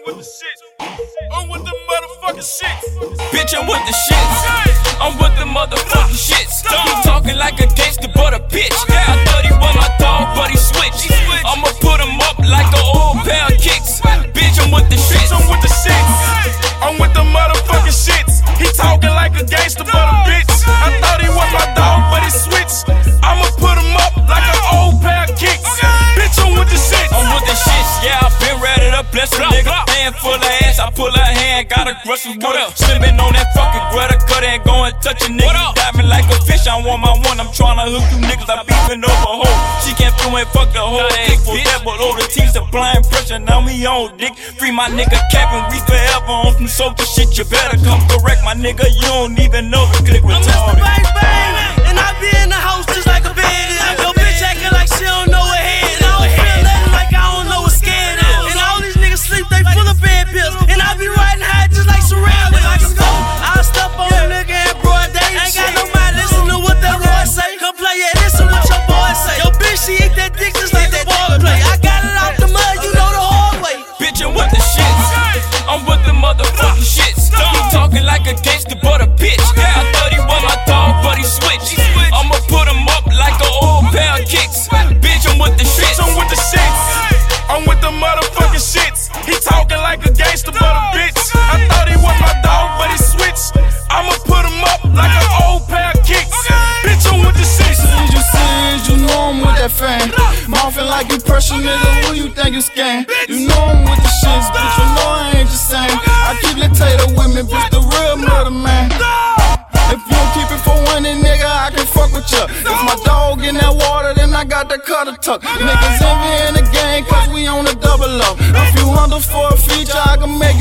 with the shit. I'm with the motherfucking shit. Bitch, I'm with the shits. I'm with the motherfucking shits. He talking like a gangster, but a bitch. I thought he was my dog, but he switched. I'ma put him up like an old pair of kicks. Bitch, I'm with the shits. I'm with the shits. I'm with the motherfucking shits. He talking like a gangster, but a bitch. I thought he was my dog, but he switched. I'ma put him up like an old pair of kicks. Bitch, I'm with the shits. I'm with the shits, yeah, I been ready to bless a nigga. Hand full of ass, I pull her hand, got a brush with her. Slimming on that fucking Greta, cut and go and touch a nigga. Diving like a fish, I want my one. I'm tryna hook you niggas, I beefing over a hoe. She can't through and fuck the whole dick for that, but all the teams applying pressure, now me on dick. Free my nigga Captain, we forever on some soldier shit. You better come correct my nigga, you don't even know the click retarded. Bang bang, and I be in the house just like a bandit. Your bitch acting like she don't know her head. And I don't feel nothing like I don't know what scared is. And all these niggas sleep, they full of bad pills. And I be riding high just like Surreal. If I can go, I'll step on a nigga in broad day. Ain't got no mind, listen to what that boy say. Come play it, listen what your boy say. Your bitch, she eat that dick just like that ball play. I got it out the mud, you know the hard way. Bitch, I'm with the shits. I'm with the motherfucking shits. He talking like a gangster, but a bitch. I thought he was my dog, but he switched. I'ma put him up like an old pair of kicks. Bitch, I'm with the shits. I'm with the shits. I'm with the motherfucking shits. He talking like a gangster, but a bitch. I thought he was my dog, but he switched. I'ma put him up like an old pair of kicks. Bitch, I'm with the shits. Is you serious? You know I'm with that fan. Mouthing like you pressure, nigga. Who you think you scam? You know I'm with the shits, bitch. You know I ain't just saying. I keep Latato with me, bitch. The real murder man. If you don't keep it for one, then nigga, I can fuck with ya. If my dog in that water, then I got that cutter tuck. Niggas envy in the game, cause we on a double up. A few hundred for a feature, I can make